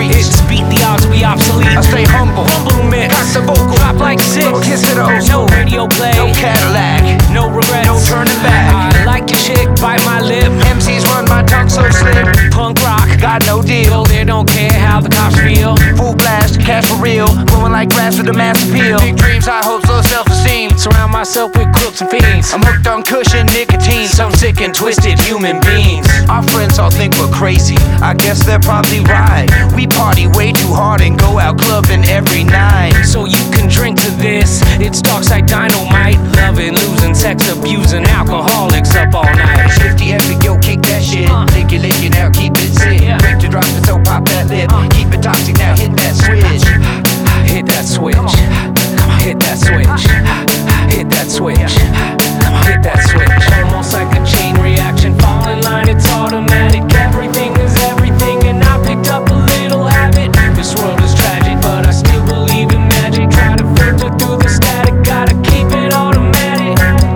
Hits beat the odds, we obsolete. I stay humble, Mix. got the vocal, Drop like six. kiss to the old No school. radio play, No Cadillac, no regrets, no turning back. I like your chick, bite my lip. MCs run my tongue so slim. Punk rock, Got no deal. they don't care how the cops feel. Full blast, cash for real. Growing like grass with a mass appeal. Big dreams, high hopes, low self-esteem. Surround myself with crooks and fiends. I'm hooked on cushion, nicotine. Some sick and twisted human beings. Our friends all think we're crazy. I guess they're probably right. We party way too hard and go out clubbing every night. So you can drink to this. It's dark side dynamite. Loving, losing, sex abusing, alcoholics up all night. Shifty epic, yo, kick that shit. Lick it now, keep it sick. Break the drop it, so pop that lip. Keep it toxic now, hit that switch. Hit that switch. Hit that switch. Hit that switch. Hit that switch. Almost like a chain reaction. Fall in line, it's automatic. Everything is everything, and I picked up a little habit. This world is tragic, but I still believe in magic. Try to filter through the static, gotta keep it automatic.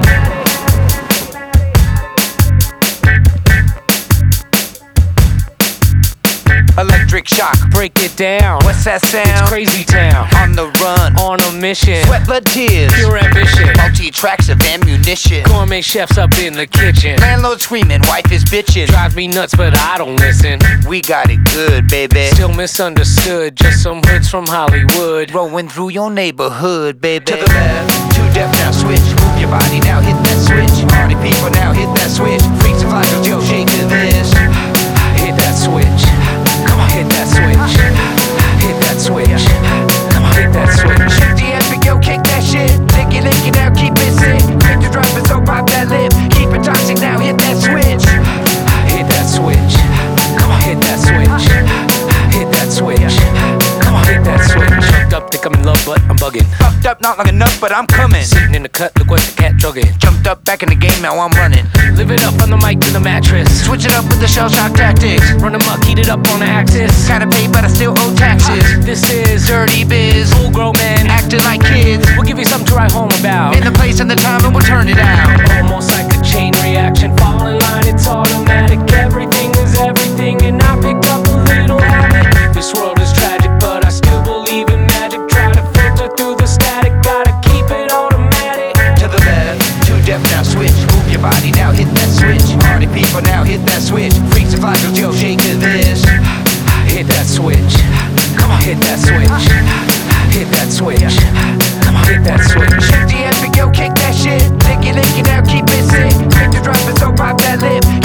Electric shock, Break it down. what's that sound? It's crazy town. On the run, On a mission. sweat, blood, tears. Pure ambition. Multi-tracks of ammunition. Gourmet chefs up in the kitchen. Landlord screaming, wife is bitching. Drives me nuts, but I don't listen. We got it good, baby. Still misunderstood. Just some hoods from Hollywood. Rolling through your neighborhood, baby. To the left, too deaf now, switch. Move your body now, hit that switch. Party people now, hit that switch. Freaks and flyers, yo, shake to this. Hit that switch. Come on, hit that switch. Hit that switch. Come on, hit that switch. Shifty epic, yo, kick that shit. Lick it now, keep it sick. Break the drop it, so pop that lip. Keep it toxic now, hit that switch. Hit that switch. Come on, hit that switch. Hit that switch. Come on, hit that switch. Fucked up, think I'm in love, but I'm bugging. Fucked up, not long enough, but I'm coming. Sitting in the cut, look what the cat drugging. Jumped up, back in the game, now I'm running. Living up on the mic to the mattress. Switch it up with the shell shock tactics. Run amok, heat it up on the axis. Gotta pay, but I still owe taxes. This is Dirty biz, full grown men. acting like kids. We'll give you something to write home about. In the place and the time, and we'll turn it out. Almost like a chain reaction. Fall in line, it's automatic. Everything is everything, and I picked up a little habit. This world is tragic, but I still believe in magic. Try to filter through the static, gotta keep it automatic. To the left, too deaf now, switch. Move your body now, hit that switch. Party people now, hit that switch. Freaks and flyers, yo, shake to this. Hit that switch. Come on, hit that switch. Hit that switch. Come on, hit that switch. Shifty epic, yo, kick that shit. Lick it now, keep it sick. Break the drop it, so pop that lip.